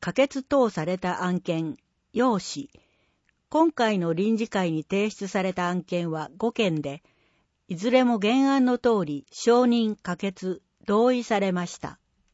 可決等された案件、要旨。今回の臨時会に提出された案件は5件で、いずれも原案の通り承認、可決、同意されました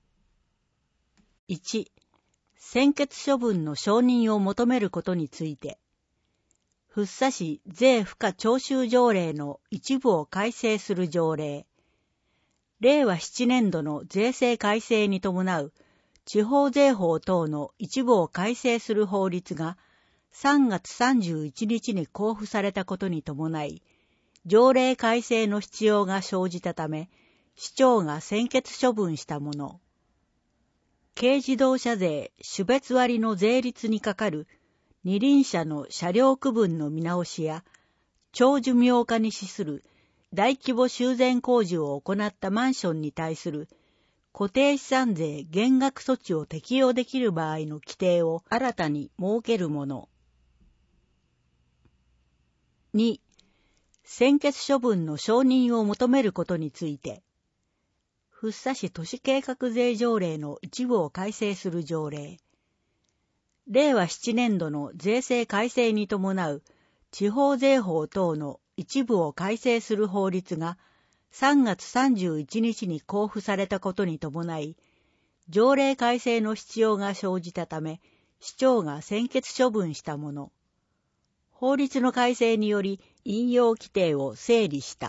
。1、専決処分の承認を求めることについて、福生市税賦課徴収条例の一部を改正する条例、令和7年度の税制改正に伴う地方税法等の一部を改正する法律が3月31日に公布されたことに伴い、条例改正の必要が生じたため、市長が専決処分したもの。軽自動車税種別割の税率にかかる二輪車の車両区分の見直しや、長寿命化に資する大規模修繕工事を行ったマンションに対する固定資産税減額措置を適用できる場合の規定を新たに設けるもの。2、専決処分の承認を求めることについて、福生市都市計画税条例の一部を改正する条例、令和7年度の税制改正に伴う地方税法等の一部を改正する法律が3月31日に公布されたことに伴い、条例改正の必要が生じたため、市長が専決処分したもの。法律の改正により引用規定を整理した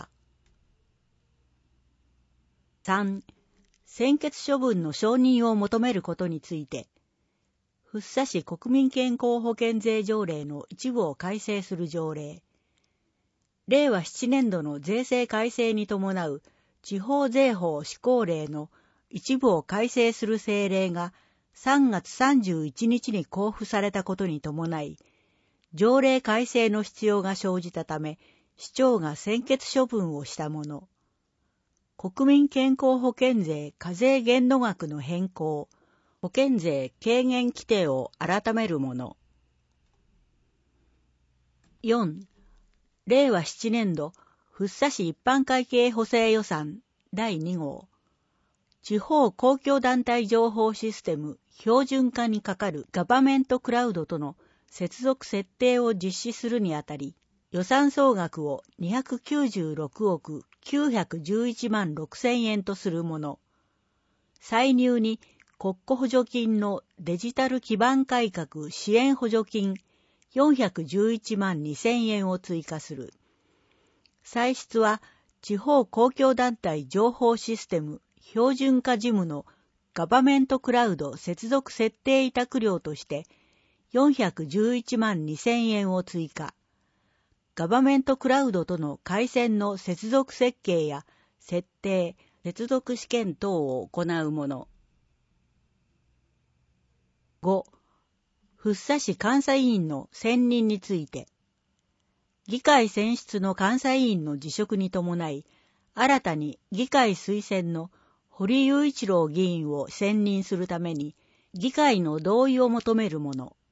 。3、専決処分の承認を求めることについて、福生市国民健康保険税条例の一部を改正する条例、令和7年度の税制改正に伴う地方税法施行令の一部を改正する政令が3月31日に公布されたことに伴い、条例改正の必要が生じたため、市長が専決処分をしたもの。国民健康保険税課税限度額の変更、保険税軽減規定を改めるもの。4、令和7年度福生市一般会計補正予算第2号、地方公共団体情報システム標準化にかかるガバメントクラウドとの接続設定を実施するにあたり、予算総額を296億911万6千円とするもの。歳入に国庫補助金のデジタル基盤改革支援補助金411万2千円を追加する。歳出は地方公共団体情報システム標準化事務のガバメントクラウド接続設定委託料として411万2千円を追加。ガバメントクラウドとの回線の接続設計や設定、接続試験等を行うもの。5、福生市監査委員の選任について、議会選出の監査委員の辞職に伴い、新たに議会推薦の堀雄一郎議員を選任するために、議会の同意を求めるもの。